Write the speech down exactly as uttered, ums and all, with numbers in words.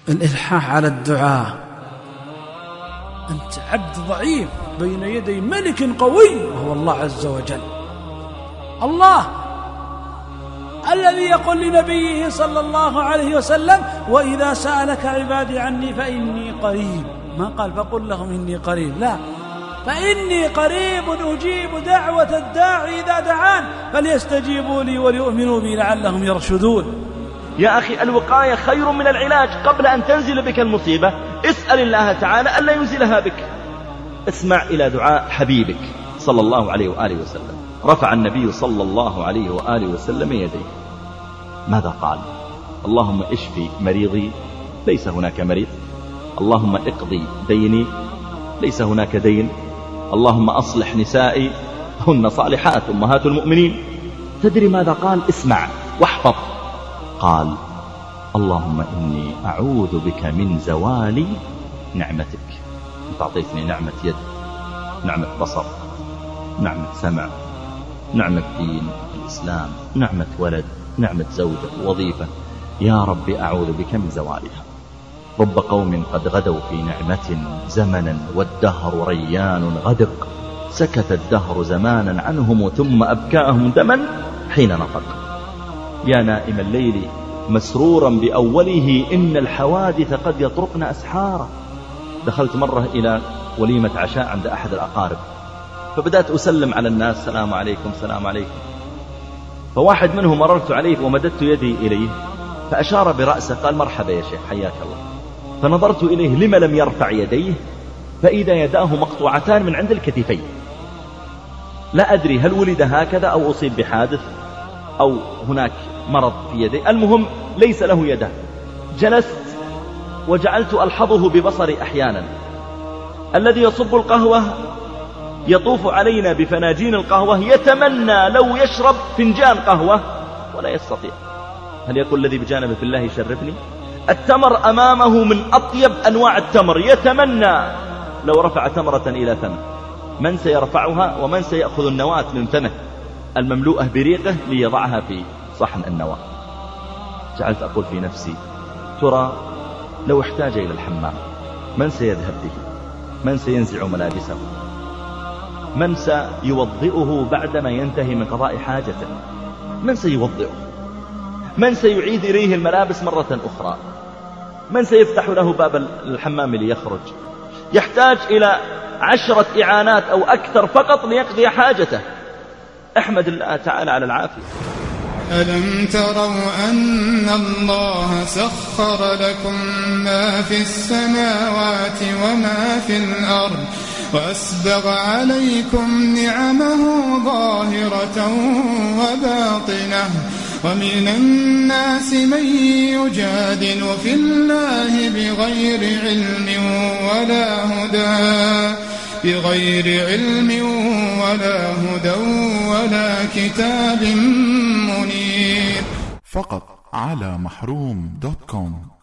الإلحاح على الدعاء. أنت عبد ضعيف بين يدي ملك قوي وهو الله عز وجل، الله الذي يقول لنبيه صلى الله عليه وسلم: وإذا سألك عبادي عني فإني قريب. ما قال فقل لهم إني قريب، لا، فإني قريب أجيب دعوة الداعي إذا دعان فليستجيبوا لي وليؤمنوا بي لعلهم يرشدون. يا أخي، الوقاية خير من العلاج. قبل أن تنزل بك المصيبة اسأل الله تعالى ألا ينزلها بك. اسمع إلى دعاء حبيبك صلى الله عليه وآله وسلم. رفع النبي صلى الله عليه وآله وسلم يديه. ماذا قال؟ اللهم اشفي مريضي، ليس هناك مريض. اللهم اقضي ديني، ليس هناك دين. اللهم أصلح نسائي، هن صالحات أمهات المؤمنين. تدري ماذا قال؟ اسمع واحفظ. قال: اللهم إني أعوذ بك من زوال نعمتك. أنت أعطيتني نعمة يد، نعمة بصر، نعمة سمع، نعمة دين الإسلام، نعمة ولد، نعمة زوجة، وظيفة. يا رب أعوذ بك من زوالها. رب قوم قد غدوا في نعمة زمنا والدهر ريان غدق، سكت الدهر زمانا عنهم ثم أبكاهم دما حين نطق. يا نائم الليل مسرورا بأوله، إن الحوادث قد يطرقن أسحارا. دخلت مرة إلى وليمة عشاء عند أحد الأقارب، فبدأت أسلم على الناس: السلام عليكم السلام عليكم. فواحد منهم مررت عليه ومددت يدي إليه فأشار برأسه، قال: مرحبا يا شيخ حياك الله. فنظرت إليه لما لم يرفع يديه، فإذا يداه مقطوعتان من عند الكتفين. لا أدري هل ولد هكذا أو أصيب بحادث أو هناك مرض في يديه، المهم ليس له يدان. جلست وجعلت ألحظه ببصري أحيانا. الذي يصب القهوة يطوف علينا بفناجين القهوة يتمنى لو يشرب فنجان قهوة ولا يستطيع. هل يقول الذي بجانبه: بالله يشرفني؟ التمر أمامه من أطيب أنواع التمر، يتمنى لو رفع تمرة إلى فمه. من سيرفعها ومن سيأخذ النواة من فمه المملوءة بريقه ليضعها في صحن النواة؟ جعلت أقول في نفسي: ترى لو احتاج إلى الحمام من سيذهب به؟ من سينزع ملابسه؟ من سيوضئه بعدما ينتهي من قضاء حاجته؟ من سيوضئه؟ من سيعيد إليه الملابس مرة أخرى؟ من سيفتح له باب الحمام ليخرج؟ يحتاج إلى عشرة إعانات أو أكثر فقط ليقضي حاجته. احمد الله تعالى على العافية. ألم تروا أن الله سخر لكم ما في السماوات وما في الأرض وأسبغ عليكم نعمه ظاهرة وباطنة ومن الناس من يجادل في الله بغير علم ولا هدى بغير علم ولا هدى ولا كتاب منير. فقط على محروم دوت كوم.